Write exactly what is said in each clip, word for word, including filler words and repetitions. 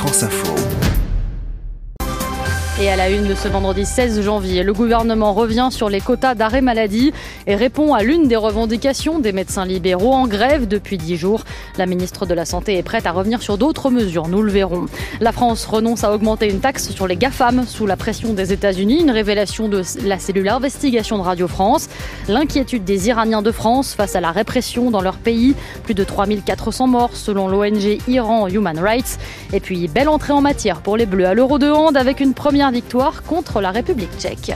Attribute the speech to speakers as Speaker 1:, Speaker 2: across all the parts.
Speaker 1: France Info.
Speaker 2: Et à la une de ce vendredi seize janvier, le gouvernement revient sur les quotas d'arrêt maladie et répond à l'une des revendications des médecins libéraux en grève depuis dix jours. La ministre de la Santé est prête à revenir sur d'autres mesures, nous le verrons. La France renonce à augmenter une taxe sur les GAFAM sous la pression des États-Unis, une révélation de la cellule investigation de Radio France. L'inquiétude des Iraniens de France face à la répression dans leur pays. Plus de trois mille quatre cents morts selon l'O N G Iran Human Rights. Et puis, belle entrée en matière pour les Bleus à l'Euro de hand avec une première victoire contre la République tchèque.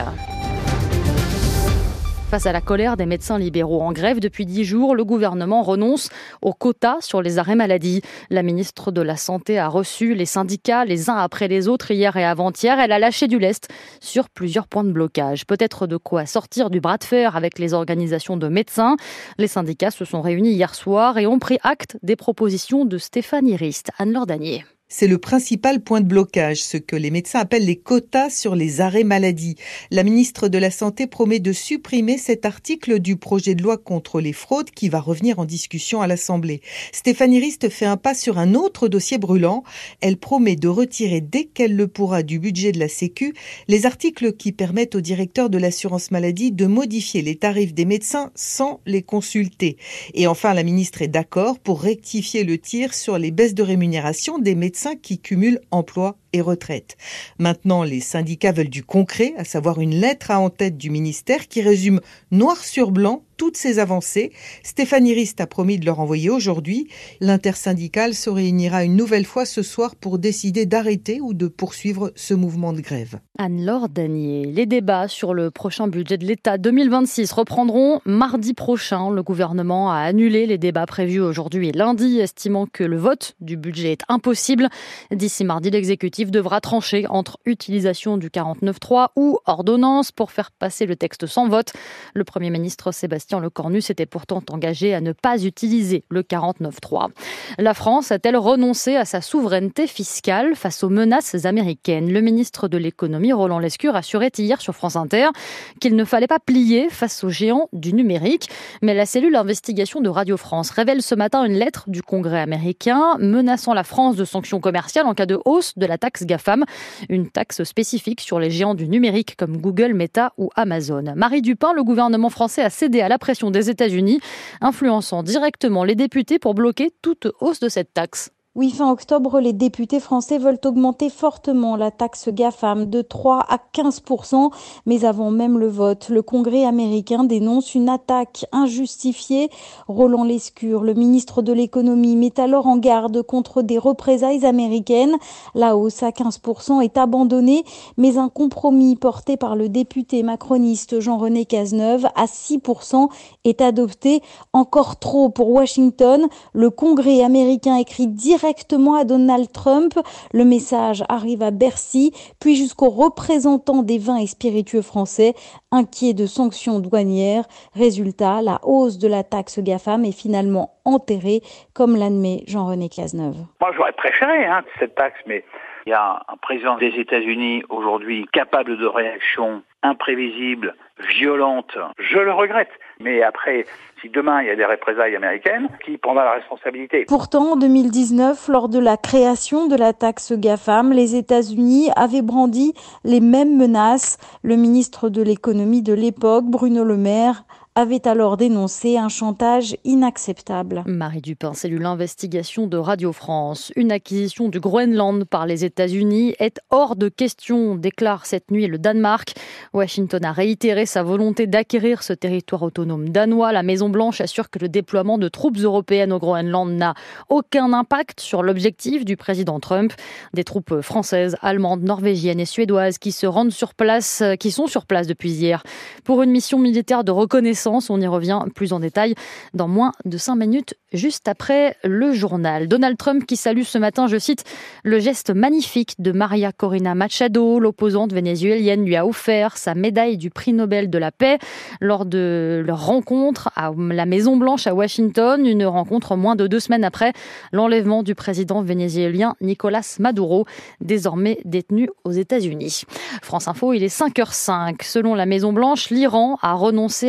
Speaker 2: Face à la colère des médecins libéraux en grève depuis dix jours, le gouvernement renonce aux quotas sur les arrêts maladie. La ministre de la Santé a reçu les syndicats les uns après les autres hier et avant-hier. Elle a lâché du lest sur plusieurs points de blocage. Peut-être de quoi sortir du bras de fer avec les organisations de médecins. Les syndicats se sont réunis hier soir et ont pris acte des propositions de Stéphanie Rist. Anne-Laure Danier.
Speaker 3: C'est le principal point de blocage, ce que les médecins appellent les quotas sur les arrêts maladie. La ministre de la Santé promet de supprimer cet article du projet de loi contre les fraudes qui va revenir en discussion à l'Assemblée. Stéphanie Rist fait un pas sur un autre dossier brûlant. Elle promet de retirer dès qu'elle le pourra du budget de la Sécu les articles qui permettent au directeur de l'assurance maladie de modifier les tarifs des médecins sans les consulter. Et enfin, la ministre est d'accord pour rectifier le tir sur les baisses de rémunération des médecins qui cumulent emploi et retraite. Maintenant, les syndicats veulent du concret, à savoir une lettre à en-tête du ministère qui résume noir sur blanc toutes ces avancées. Stéphanie Rist a promis de leur envoyer aujourd'hui. L'intersyndicale se réunira une nouvelle fois ce soir pour décider d'arrêter ou de poursuivre ce mouvement de grève.
Speaker 2: Anne-Laure Danier. Les débats sur le prochain budget de l'État deux mille vingt-six reprendront mardi prochain. Le gouvernement a annulé les débats prévus aujourd'hui et lundi, estimant que le vote du budget est impossible. D'ici mardi, l'exécutif devra trancher entre utilisation du quarante-neuf trois ou ordonnance pour faire passer le texte sans vote. Le Premier ministre Sébastien Lecornu s'était pourtant engagé à ne pas utiliser le quarante-neuf trois. La France a-t-elle renoncé à sa souveraineté fiscale face aux menaces américaines ? Le ministre de l'économie, Roland Lescure, assurait hier sur France Inter qu'il ne fallait pas plier face aux géants du numérique. Mais la cellule investigation de Radio France révèle ce matin une lettre du Congrès américain menaçant la France de sanctions commerciales en cas de hausse de la taxe GAFAM, une taxe spécifique sur les géants du numérique comme Google, Meta ou Amazon. Marie Dupin, le gouvernement français a cédé à la pression des États-Unis, influençant directement les députés pour bloquer toute hausse de cette taxe.
Speaker 4: Oui, fin octobre, les députés français veulent augmenter fortement la taxe GAFAM de trois à quinze pour cent. Mais avant même le vote, le Congrès américain dénonce une attaque injustifiée. Roland Lescure, le ministre de l'économie, met alors en garde contre des représailles américaines. La hausse à quinze pour cent est abandonnée, mais un compromis porté par le député macroniste Jean-René Cazeneuve à six pour cent est adopté. Encore trop pour Washington. Le Congrès américain écrit directement directement à Donald Trump. Le message arrive à Bercy, puis jusqu'aux représentants des vins et spiritueux français, inquiets de sanctions douanières. Résultat, la hausse de la taxe GAFAM est finalement enterrée, comme l'admet Jean-René Cazeneuve.
Speaker 5: Moi, j'aurais préféré hein, cette taxe, mais il y a un président des États-Unis aujourd'hui capable de réactions imprévisibles, violentes. Je le regrette. Mais après, si demain il y a des représailles américaines, qui prendra la responsabilité ?
Speaker 4: Pourtant, en deux mille dix-neuf, lors de la création de la taxe GAFAM, les États-Unis avaient brandi les mêmes menaces. Le ministre de l'économie de l'époque, Bruno Le Maire, avait alors dénoncé un chantage inacceptable.
Speaker 2: Marie Dupin, cellule investigation de Radio France. Une acquisition du Groenland par les États-Unis est hors de question, déclare cette nuit le Danemark. Washington a réitéré sa volonté d'acquérir ce territoire autonome danois. La Maison-Blanche assure que le déploiement de troupes européennes au Groenland n'a aucun impact sur l'objectif du président Trump. Des troupes françaises, allemandes, norvégiennes et suédoises qui se rendent sur place, qui sont sur place depuis hier pour une mission militaire de reconnaissance. On y revient plus en détail dans moins de cinq minutes, juste après le journal. Donald Trump qui salue ce matin, je cite, le geste magnifique de Maria Corina Machado. L'opposante vénézuélienne lui a offert sa médaille du prix Nobel de la paix lors de leur rencontre à la Maison-Blanche à Washington. Une rencontre moins de deux semaines après l'enlèvement du président vénézuélien Nicolás Maduro, désormais détenu aux États-Unis. France Info, il est cinq heures cinq. Selon la Maison-Blanche, l'Iran a renoncé à huit cents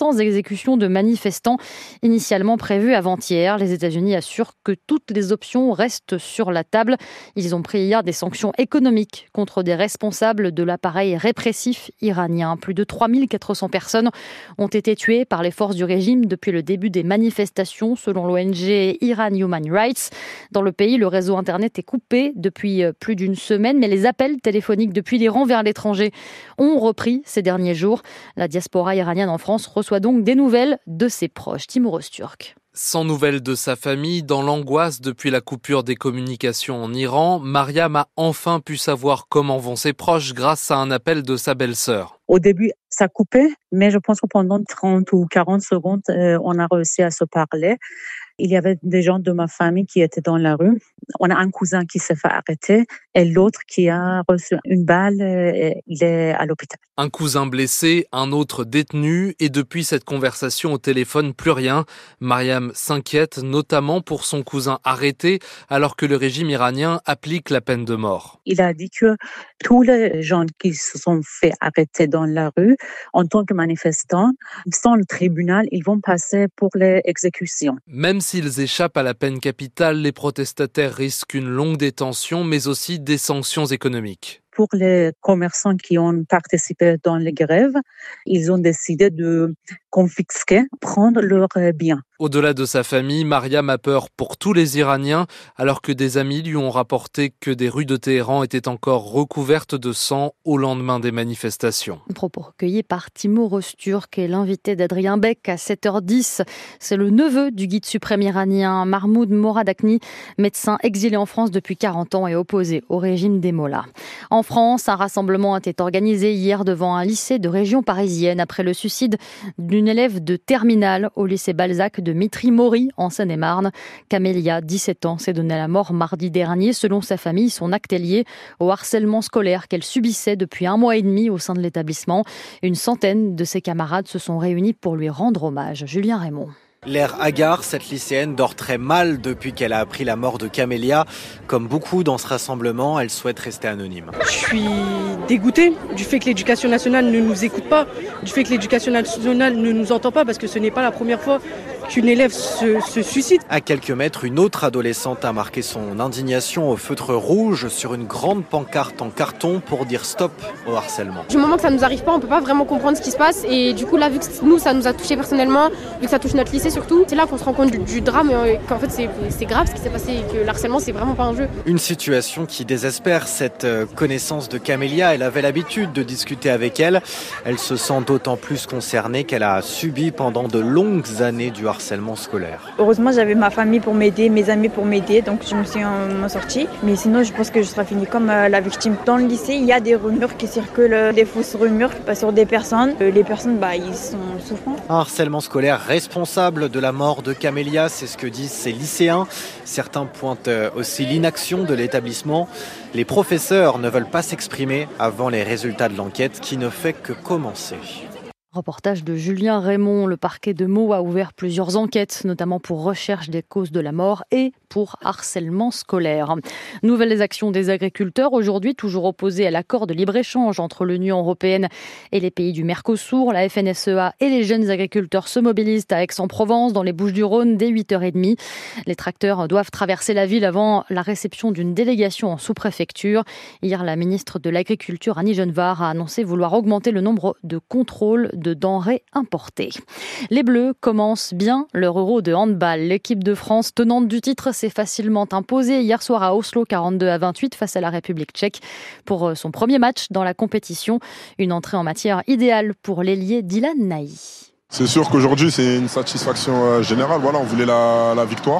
Speaker 2: cents exécutions de manifestants initialement prévues avant-hier. Les États-Unis assurent que toutes les options restent sur la table. Ils ont pris hier des sanctions économiques contre des responsables de l'appareil répressif iranien. Plus de trois mille quatre cents personnes ont été tuées par les forces du régime depuis le début des manifestations, selon l'O N G Iran Human Rights. Dans le pays, le réseau Internet est coupé depuis plus d'une semaine, mais les appels téléphoniques depuis l'Iran vers l'étranger ont repris ces derniers jours. La diaspora iranienne en France reçoit donc des nouvelles de ses proches. Timur Öztürk.
Speaker 1: Sans nouvelles de sa famille, dans l'angoisse depuis la coupure des communications en Iran, Mariam a enfin pu savoir comment vont ses proches grâce à un appel de sa belle-sœur.
Speaker 6: Au début, ça coupait, mais je pense que pendant trente ou quarante secondes, euh, on a réussi à se parler. Il y avait des gens de ma famille qui étaient dans la rue. On a un cousin qui s'est fait arrêter et l'autre qui a reçu une balle, et il est à l'hôpital.
Speaker 1: Un cousin blessé, un autre détenu et depuis cette conversation au téléphone, plus rien. Mariam s'inquiète notamment pour son cousin arrêté alors que le régime iranien applique la peine de mort.
Speaker 6: Il a dit que tous les gens qui se sont fait arrêter dans la rue en tant que manifestants, sans le tribunal, ils vont passer pour les exécutions.
Speaker 1: Même s'ils échappent à la peine capitale, les protestataires risquent une longue détention, mais aussi des sanctions économiques.
Speaker 6: Pour les commerçants qui ont participé dans les grèves, ils ont décidé de confisquer, prendre leurs biens.
Speaker 1: Au-delà de sa famille, Mariam a peur pour tous les Iraniens, alors que des amis lui ont rapporté que des rues de Téhéran étaient encore recouvertes de sang au lendemain des manifestations.
Speaker 2: Propos recueillis par Timur Öztürk et l'invité d'Adrien Beck à sept heures dix. C'est le neveu du guide suprême iranien, Mahmoud Moradachni, médecin exilé en France depuis quarante ans et opposé au régime des mollahs. En France, un rassemblement a été organisé hier devant un lycée de région parisienne après le suicide d'une élève de terminale au lycée Balzac de Mitry-Mory en Seine-et-Marne. Camélia, dix-sept ans, s'est donnée la mort mardi dernier. Selon sa famille, son acte est lié au harcèlement scolaire qu'elle subissait depuis un mois et demi au sein de l'établissement. Une centaine de ses camarades se sont réunis pour lui rendre hommage. Julien Raymond.
Speaker 7: L'air hagard, cette lycéenne dort très mal depuis qu'elle a appris la mort de Camélia. Comme beaucoup dans ce rassemblement, elle souhaite rester anonyme.
Speaker 8: Je suis dégoûtée du fait que l'éducation nationale ne nous écoute pas, du fait que l'éducation nationale ne nous entend pas, parce que ce n'est pas la première fois qu'une élève se, se suicide.
Speaker 7: À quelques mètres, une autre adolescente a marqué son indignation au feutre rouge sur une grande pancarte en carton pour dire stop au harcèlement.
Speaker 9: Du moment que ça ne nous arrive pas, on ne peut pas vraiment comprendre ce qui se passe. Et du coup, là, vu que nous, ça nous a touché personnellement, vu que ça touche notre lycée surtout, c'est là qu'on se rend compte du, du drame et qu'en fait, c'est, c'est grave ce qui s'est passé et que le harcèlement, c'est vraiment pas un jeu.
Speaker 7: Une situation qui désespère cette connaissance de Camélia. Elle avait l'habitude de discuter avec elle. Elle se sent d'autant plus concernée qu'elle a subi pendant de longues années du harcèlement scolaire.
Speaker 10: Heureusement, j'avais ma famille pour m'aider, mes amis pour m'aider, donc je me suis en sortie. Mais sinon, je pense que je serais finie comme euh, la victime. Dans le lycée, il y a des rumeurs qui circulent, euh, des fausses rumeurs bah, sur des personnes. Euh, les personnes, bah, ils sont souffrants.
Speaker 7: Un harcèlement scolaire responsable de la mort de Camélia, c'est ce que disent ces lycéens. Certains pointent aussi l'inaction de l'établissement. Les professeurs ne veulent pas s'exprimer avant les résultats de l'enquête qui ne fait que commencer.
Speaker 2: Reportage de Julien Raymond. Le parquet de Meaux a ouvert plusieurs enquêtes, notamment pour recherche des causes de la mort et pour harcèlement scolaire. Nouvelles actions des agriculteurs, aujourd'hui toujours opposés à l'accord de libre-échange entre l'Union européenne et les pays du Mercosur. La F N S E A et les jeunes agriculteurs se mobilisent à Aix-en-Provence, dans les Bouches-du-Rhône, dès huit heures trente. Les tracteurs doivent traverser la ville avant la réception d'une délégation en sous-préfecture. Hier, la ministre de l'Agriculture, Annie Genevard, a annoncé vouloir augmenter le nombre de contrôles de denrées importées. Les Bleus commencent bien leur Euro de handball. L'équipe de France, tenante du titre, s'est facilement imposée hier soir à Oslo, quarante-deux à vingt-huit, face à la République tchèque pour son premier match dans la compétition. Une entrée en matière idéale pour l'ailier Dylan Nahi.
Speaker 11: C'est sûr qu'aujourd'hui, c'est une satisfaction générale. Voilà, on voulait la, la victoire.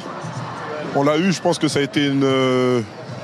Speaker 11: On l'a eu, je pense que ça a été une...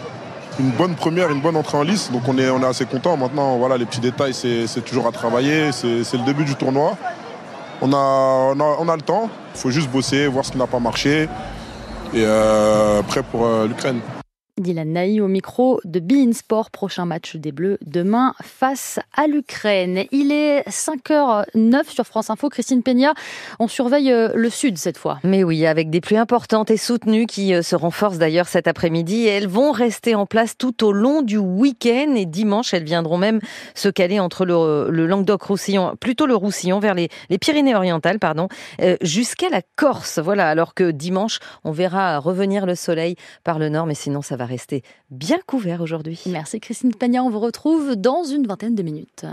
Speaker 11: Une bonne première, une bonne entrée en lice, donc on est, on est assez content. Maintenant, voilà, les petits détails, c'est, c'est toujours à travailler, c'est, c'est le début du tournoi. On a, on a, on a le temps, il faut juste bosser, voir ce qui n'a pas marché, et euh, prêt pour euh, l'Ukraine.
Speaker 2: Dylan Naï au micro de beIN Sport. Prochain match des Bleus demain face à l'Ukraine. Il est cinq heures neuf sur France Info. Christine Peña, on surveille le sud cette fois.
Speaker 12: Mais oui, avec des pluies importantes et soutenues qui se renforcent d'ailleurs cet après-midi. Et elles vont rester en place tout au long du week-end. Et dimanche, elles viendront même se caler entre le, le Languedoc-Roussillon, plutôt le Roussillon, vers les, les Pyrénées-Orientales, pardon, euh, jusqu'à la Corse. Voilà, alors que dimanche, on verra revenir le soleil par le nord. Mais sinon, ça va rester bien couvert aujourd'hui.
Speaker 2: Merci Christine Peña, on vous retrouve dans une vingtaine de minutes.